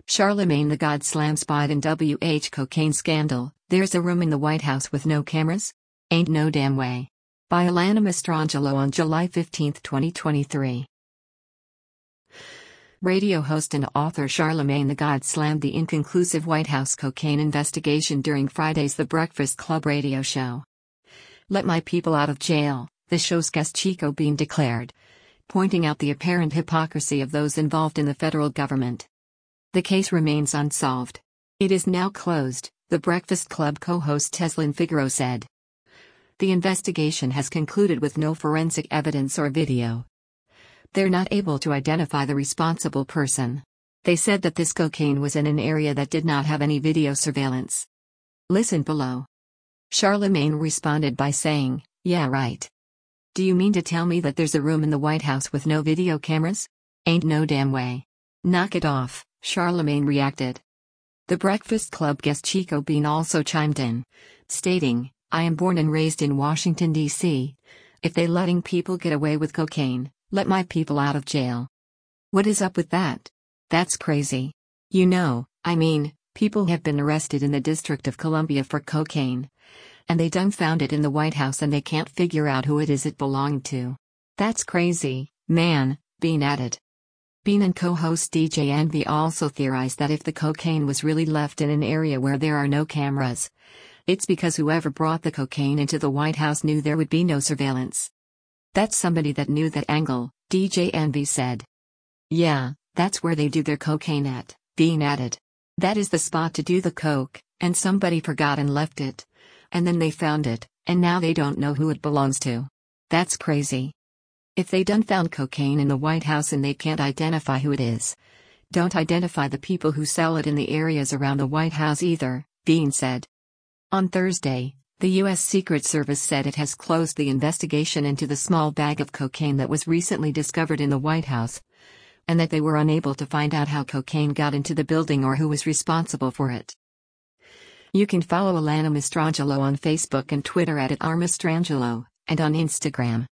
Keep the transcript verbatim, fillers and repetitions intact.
Charlemagne the God slams Biden W H cocaine scandal. There's a room in the White House with no cameras? Ain't no damn way. By Alana Mastrangelo on July fifteenth, twenty twenty-three. Radio host and author Charlemagne the God slammed the inconclusive White House cocaine investigation during Friday's The Breakfast Club radio show. "Let my people out of jail," the show's guest Chico Bean declared, pointing out the apparent hypocrisy of those involved in the federal government. "The case remains unsolved. It is now closed," The Breakfast Club co-host Teslin Figaro said. "The investigation has concluded with no forensic evidence or video. They're not able to identify the responsible person. They said that this cocaine was in an area that did not have any video surveillance." Listen below. Charlemagne responded by saying, "Yeah, right. Do you mean to tell me that there's a room in the White House with no video cameras? Ain't no damn way. Knock it off," Charlemagne reacted. The Breakfast Club guest Chico Bean also chimed in, stating, "I am born and raised in Washington, D C If they letting people get away with cocaine, let my people out of jail. What is up with that? That's crazy. You know, I mean, people have been arrested in the District of Columbia for cocaine. And they done found it in the White House and they can't figure out who it is it belonged to. That's crazy, man," Bean added. Bean and co-host D J Envy also theorized that if the cocaine was really left in an area where there are no cameras, it's because whoever brought the cocaine into the White House knew there would be no surveillance. "That's somebody that knew that angle," D J Envy said. "Yeah, that's where they do their cocaine at," Bean added. "That is the spot to do the coke, and somebody forgot and left it. And then they found it, and now they don't know who it belongs to. That's crazy. If they done found cocaine in the White House and they can't identify who it is, don't identify the people who sell it in the areas around the White House either," Bean said. On Thursday, the U S Secret Service said it has closed the investigation into the small bag of cocaine that was recently discovered in the White House, and that they were unable to find out how cocaine got into the building or who was responsible for it. You can follow Alana Mastrangelo on Facebook and Twitter at, at R Mastrangelo, and on Instagram